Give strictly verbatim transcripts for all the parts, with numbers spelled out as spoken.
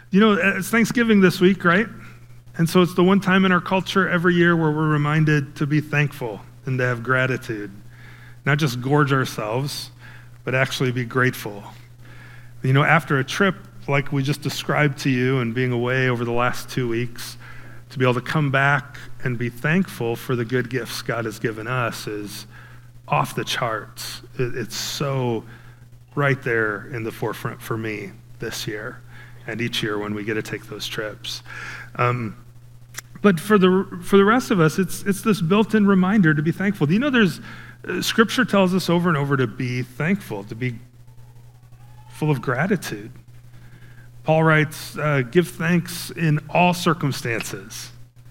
You know, it's Thanksgiving this week, right? And so it's the one time in our culture every year where we're reminded to be thankful and to have gratitude. Not just gorge ourselves, but actually be grateful. You know, after a trip like we just described to you and being away over the last two weeks, to be able to come back and be thankful for the good gifts God has given us is off the charts. It's so right there in the forefront for me this year and each year when we get to take those trips. Um, but for the for the rest of us, it's it's this built-in reminder to be thankful. Do you know there's, uh, Scripture tells us over and over to be thankful, to be full of gratitude. Paul writes, uh, give thanks in all circumstances.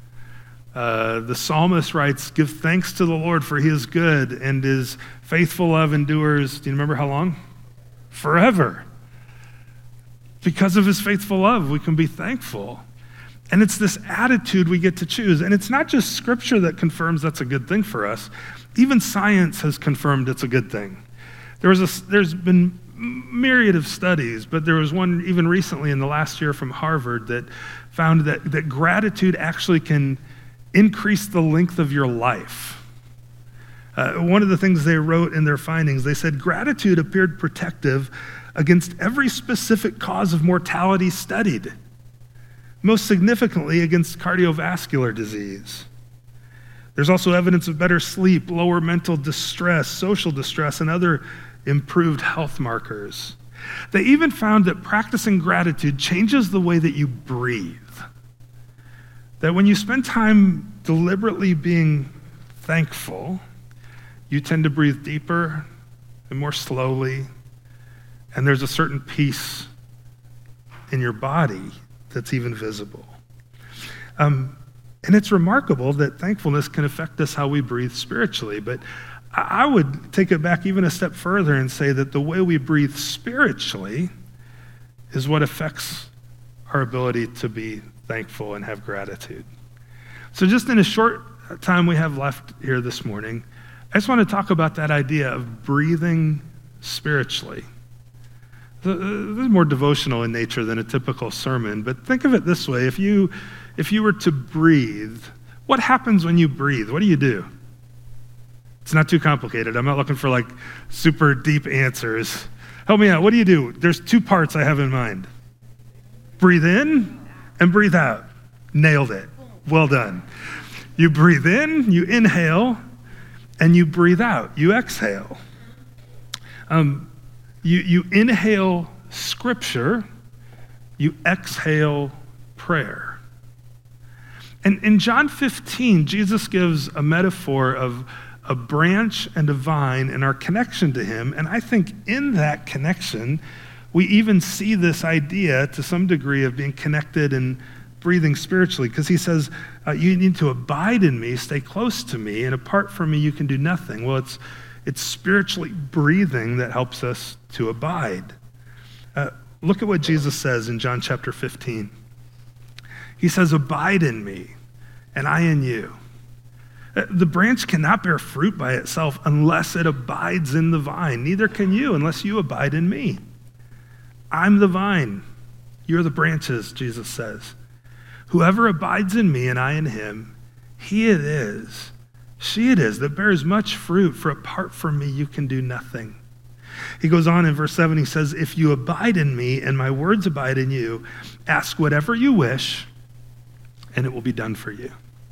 Uh, the psalmist writes, give thanks to the Lord for he is good and his faithful love endures, do you remember how long? Forever. Because of his faithful love, we can be thankful. And it's this attitude we get to choose. And it's not just Scripture that confirms that's a good thing for us. Even science has confirmed it's a good thing. There was a, there's been myriad of studies, but there was one even recently in the last year from Harvard that found that, that gratitude actually can increase the length of your life. Uh, one of the things they wrote in their findings, they said gratitude appeared protective against every specific cause of mortality studied, most significantly against cardiovascular disease. There's also evidence of better sleep, lower mental distress, social distress, and other improved health markers. They even found that practicing gratitude changes the way that you breathe. That when you spend time deliberately being thankful, you tend to breathe deeper and more slowly, and there's a certain peace in your body that's even visible. Um, and it's remarkable that thankfulness can affect us how we breathe spiritually, but I would take it back even a step further and say that the way we breathe spiritually is what affects our ability to be thankful and have gratitude. So just in a short time we have left here this morning, I just want to talk about that idea of breathing spiritually. This is more devotional in nature than a typical sermon, but think of it this way. If you, if you were to breathe, what happens when you breathe? What do you do? It's not too complicated. I'm not looking for like super deep answers. Help me out. What do you do? There's two parts I have in mind. Breathe in and breathe out. Nailed it. Well done. You breathe in, you inhale, and you breathe out. You exhale. Um, you, you inhale Scripture, you exhale prayer. And in John fifteen, Jesus gives a metaphor of a branch and a vine and our connection to him. And I think in that connection, we even see this idea to some degree of being connected and breathing spiritually, because he says, uh, you need to abide in me, stay close to me, and apart from me, you can do nothing. Well, it's it's spiritually breathing that helps us to abide. Uh, look at what Jesus says in John chapter fifteen. He says, abide in me, and I in you. The branch cannot bear fruit by itself unless it abides in the vine. Neither can you unless you abide in me. I'm the vine. You're the branches, Jesus says. Whoever abides in me and I in him, he it is, she it is that bears much fruit, for apart from me you can do nothing. He goes on in verse seven, he says, if you abide in me and my words abide in you, ask whatever you wish and it will be done for you.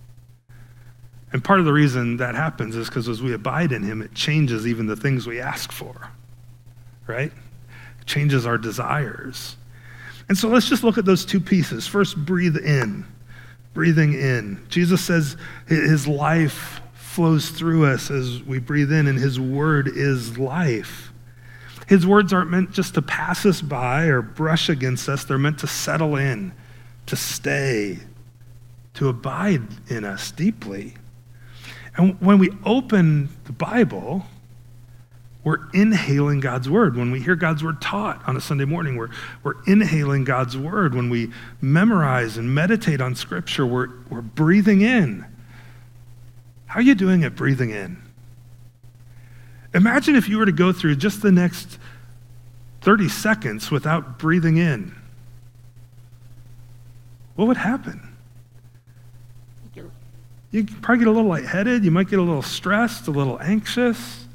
And part of the reason that happens is because as we abide in him, it changes even the things we ask for, right? It changes our desires. And so let's just look at those two pieces. First, breathe in, breathing in. Jesus says his life flows through us as we breathe in, and his word is life. His words aren't meant just to pass us by or brush against us. They're meant to settle in, to stay, to abide in us deeply. And when we open the Bible, we're inhaling God's word. When we hear God's word taught on a Sunday morning, we're, we're inhaling God's word. When we memorize and meditate on Scripture, we're, we're breathing in. How are you doing at breathing in? Imagine if you were to go through just the next thirty seconds without breathing in. what would happen? You'd probably get a little lightheaded. You might get a little stressed, a little anxious.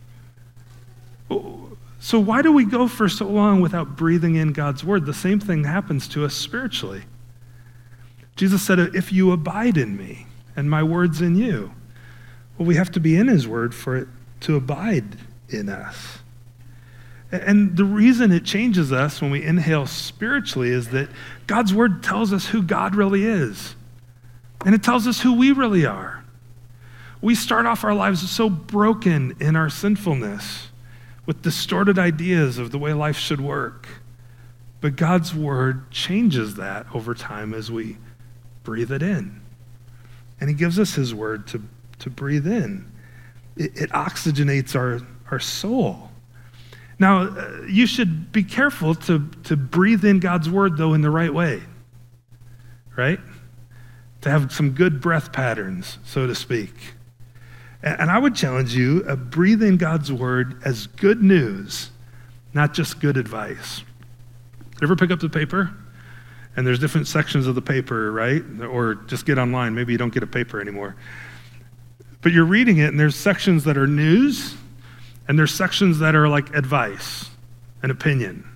So why do we go for so long without breathing in God's word? The same thing happens to us spiritually. Jesus said, if you abide in me and my word's in you, well, we have to be in his word for it to abide in us. And the reason it changes us when we inhale spiritually is that God's word tells us who God really is. And it tells us who we really are. We start off our lives so broken in our sinfulness with distorted ideas of the way life should work. But God's word changes that over time as we breathe it in. And he gives us his word to, to breathe in. It, it oxygenates our, our soul. Now, uh, you should be careful to, to breathe in God's word, though, in the right way, right? To have some good breath patterns, so to speak. And, and I would challenge you, uh, breathe in God's word as good news, not just good advice. Ever pick up the paper? And there's different sections of the paper, right? Or just get online. Maybe you don't get a paper anymore. But you're reading it, and there's sections that are news, and there's sections that are like advice and opinion.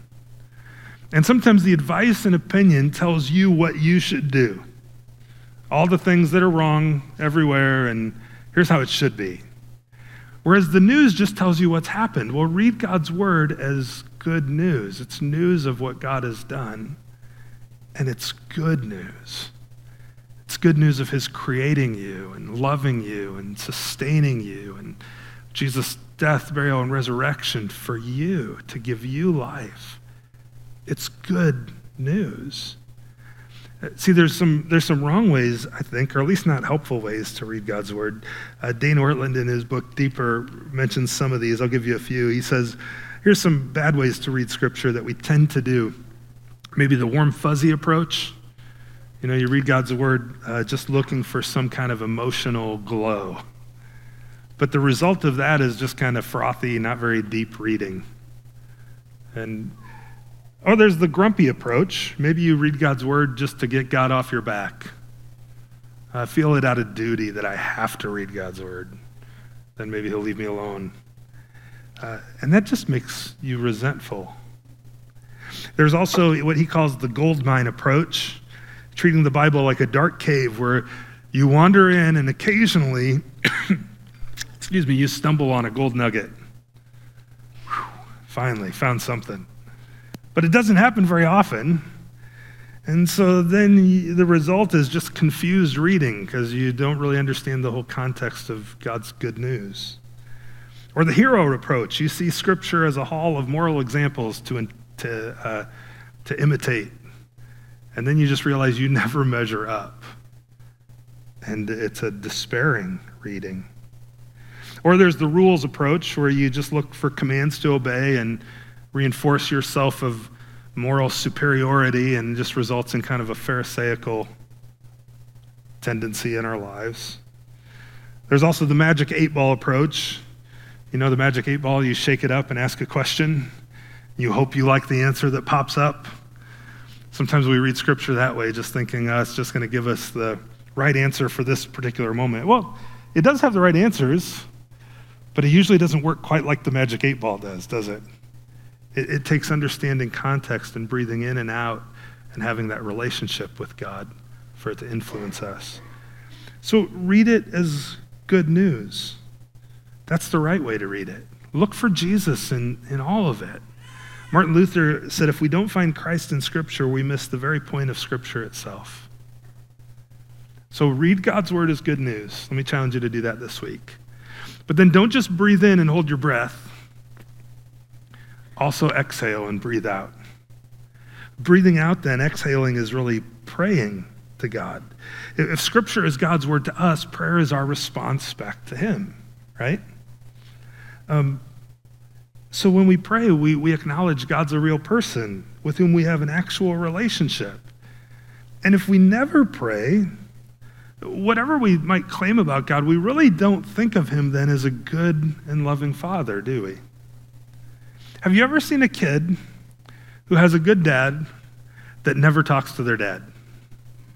And sometimes the advice and opinion tells you what you should do. All the things that are wrong everywhere, and here's how it should be. Whereas the news just tells you what's happened. Well, read God's word as good news. It's news of what God has done, and it's good news. It's good news of his creating you and loving you and sustaining you, and Jesus' death, burial, and resurrection for you, to give you life. It's good news. See, there's some there's some wrong ways, I think, or at least not helpful ways to read God's word. Uh, Dane Ortland, in his book Deeper, mentions some of these. I'll give you a few. He says, here's some bad ways to read scripture that we tend to do. Maybe the warm, fuzzy approach. You know, you read God's word uh, just looking for some kind of emotional glow. But the result of that is just kind of frothy, not very deep reading. And or there's the grumpy approach. Maybe you read God's word just to get God off your back. I feel it out of duty that I have to read God's word. Then maybe he'll leave me alone. Uh, and that just makes you resentful. There's also what he calls the gold mine approach, treating the Bible like a dark cave where you wander in and occasionally, excuse me, you stumble on a gold nugget. Whew, finally, found something. But it doesn't happen very often. And so then the result is just confused reading because you don't really understand the whole context of God's good news. Or the hero approach. You see scripture as a hall of moral examples to, to, uh, to imitate. And then you just realize you never measure up. And it's a despairing reading. Or there's the rules approach where you just look for commands to obey and reinforce yourself of moral superiority, and just results in kind of a pharisaical tendency in our lives. There's also the magic eight ball approach. You know the magic eight ball, you shake it up and ask a question. You hope you like the answer that pops up. Sometimes we read scripture that way, just thinking uh, it's just going to give us the right answer for this particular moment. Well, it does have the right answers, but it usually doesn't work quite like the magic eight ball does, does it? It, it takes understanding context and breathing in and out and having that relationship with God for it to influence us. So read it as good news. That's the right way to read it. Look for Jesus in, in all of it. Martin Luther said, if we don't find Christ in Scripture, we miss the very point of Scripture itself. So read God's word as good news. Let me challenge you to do that this week. But then don't just breathe in and hold your breath. Also exhale and breathe out. Breathing out then, exhaling, is really praying to God. If Scripture is God's word to us, prayer is our response back to him, right? Um, so when we pray, we, we acknowledge God's a real person with whom we have an actual relationship. And if we never pray, whatever we might claim about God, we really don't think of him then as a good and loving father, do we? Have you ever seen a kid who has a good dad that never talks to their dad?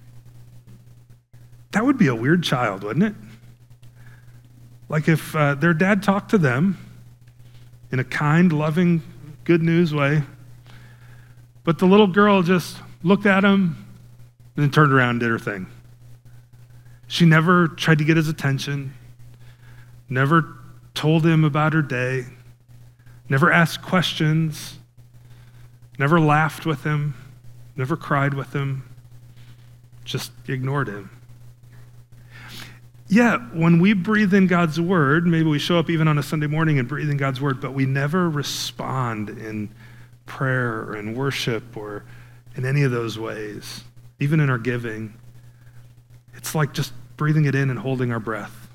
that would be a weird child, wouldn't it? Like if uh, their dad talked to them in a kind, loving, good news way, but the little girl just looked at him and then turned around and did her thing. She never tried to get his attention, never told him about her day, never asked questions, never laughed with him, never cried with him, just ignored him. Yeah, when we breathe in God's word, maybe we show up even on a Sunday morning and breathe in God's word, but we never respond in prayer or in worship or in any of those ways, even in our giving. It's like just breathing it in and holding our breath.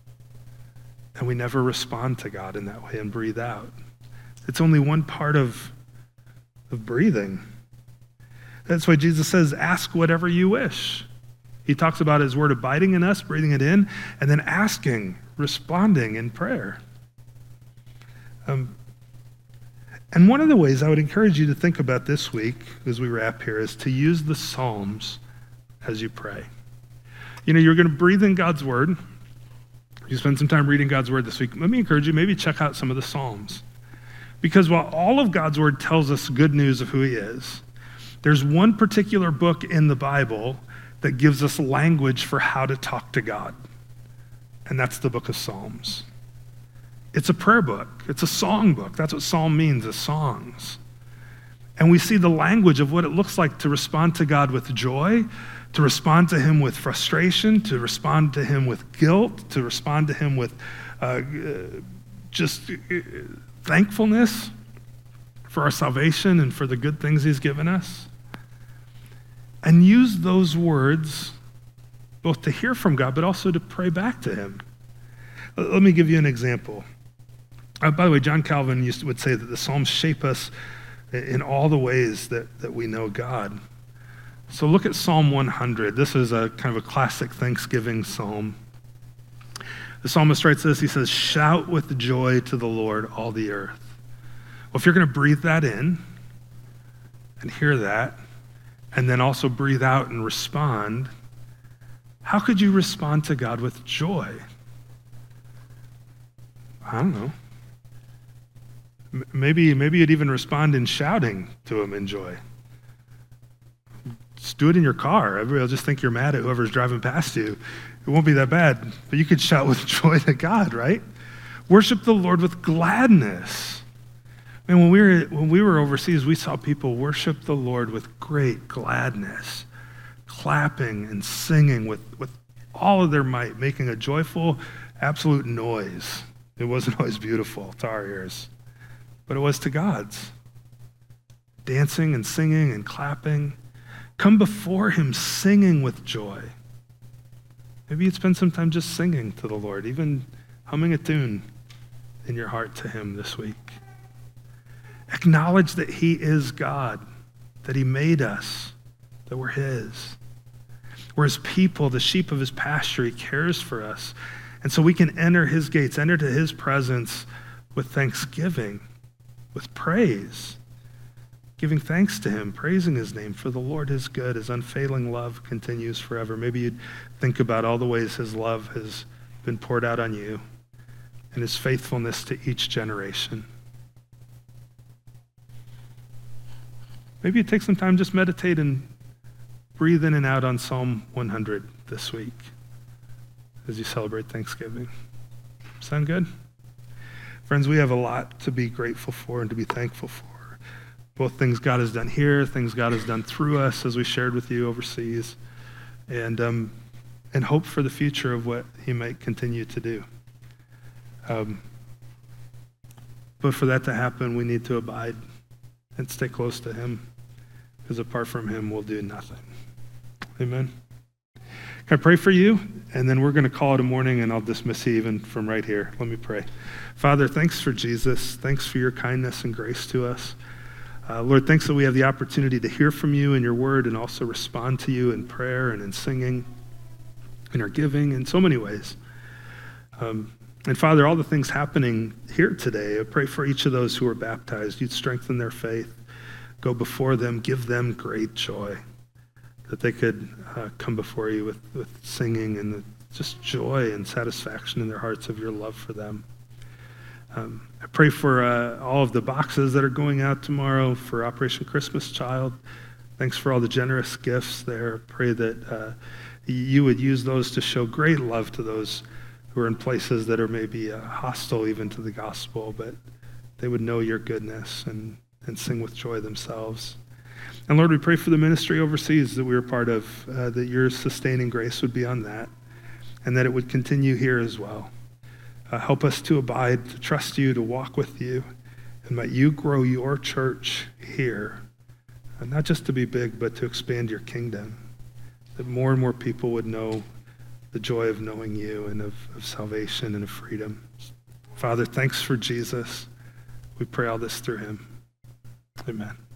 And we never respond to God in that way and breathe out. It's only one part of, of breathing. That's why Jesus says, ask whatever you wish. He talks about his word abiding in us, breathing it in, and then asking, responding in prayer. Um, and one of the ways I would encourage you to think about this week as we wrap here is to use the Psalms as you pray. You know, you're going to breathe in God's word. You spend some time reading God's word this week. Let me encourage you, maybe check out some of the Psalms. Because while all of God's word tells us good news of who he is, there's one particular book in the Bible that gives us language for how to talk to God. And that's the book of Psalms. It's a prayer book. It's a song book. That's what psalm means, is songs. And we see the language of what it looks like to respond to God with joy, to respond to him with frustration, to respond to him with guilt, to respond to him with uh, just thankfulness for our salvation and for the good things he's given us. And use those words both to hear from God, but also to pray back to him. Let me give you an example. Uh, by the way, John Calvin used to, would say that the Psalms shape us in all the ways that, that we know God. So look at Psalm one hundred. This is a kind of a classic Thanksgiving psalm. The psalmist writes this, he says, shout with joy to the Lord, all the earth. Well, if you're going to breathe that in and hear that, and then also breathe out and respond, how could you respond to God with joy? I don't know. M- maybe, maybe you'd even respond in shouting to him in joy. Just do it in your car. Everybody will just think you're mad at whoever's driving past you. It won't be that bad, but you could shout with joy to God, right? Worship the Lord with gladness. And when we were when we were overseas, we saw people worship the Lord with great gladness, clapping and singing with, with all of their might, making a joyful, absolute noise. It wasn't always beautiful to our ears, but it was to God's. Dancing and singing and clapping. Come before him singing with joy. Maybe you'd spend some time just singing to the Lord, even humming a tune in your heart to him this week. Acknowledge that he is God, that he made us, that we're his. We're his people, the sheep of his pasture. He cares for us. And so we can enter his gates, enter to his presence with thanksgiving, with praise, giving thanks to him, praising his name, for the Lord is good. His unfailing love continues forever. Maybe you'd think about all the ways his love has been poured out on you and his faithfulness to each generation. Maybe you take some time, just meditate and breathe in and out on Psalm one hundred this week as you celebrate Thanksgiving. Sound good? Friends, we have a lot to be grateful for and to be thankful for. Both things God has done here, things God has done through us as we shared with you overseas, and um, and hope for the future of what he might continue to do. Um, but for that to happen, we need to abide and stay close to him, because apart from him, we'll do nothing. Amen. Can I pray for you? And then we're going to call it a morning, and I'll dismiss you even from right here. Let me pray. Father, thanks for Jesus. Thanks for your kindness and grace to us. Uh, Lord, thanks that we have the opportunity to hear from you in your word and also respond to you in prayer and in singing, in our giving, in so many ways. Um, and Father, all the things happening here today, I pray for each of those who are baptized. You'd strengthen their faith, go before them, give them great joy, that they could uh, come before you with, with singing and the, just joy and satisfaction in their hearts of your love for them. Um, I pray for uh, all of the boxes that are going out tomorrow for Operation Christmas Child. Thanks for all the generous gifts there. Pray that uh, you would use those to show great love to those who are in places that are maybe uh, hostile even to the gospel, but they would know your goodness and, and sing with joy themselves. And Lord, we pray for the ministry overseas that we are part of, uh, that your sustaining grace would be on that, and that it would continue here as well. Uh, help us to abide, to trust you, to walk with you, and might you grow your church here, uh, not just to be big, but to expand your kingdom, that more and more people would know the joy of knowing you and of, of salvation and of freedom. Father, thanks for Jesus. We pray all this through him. Amen.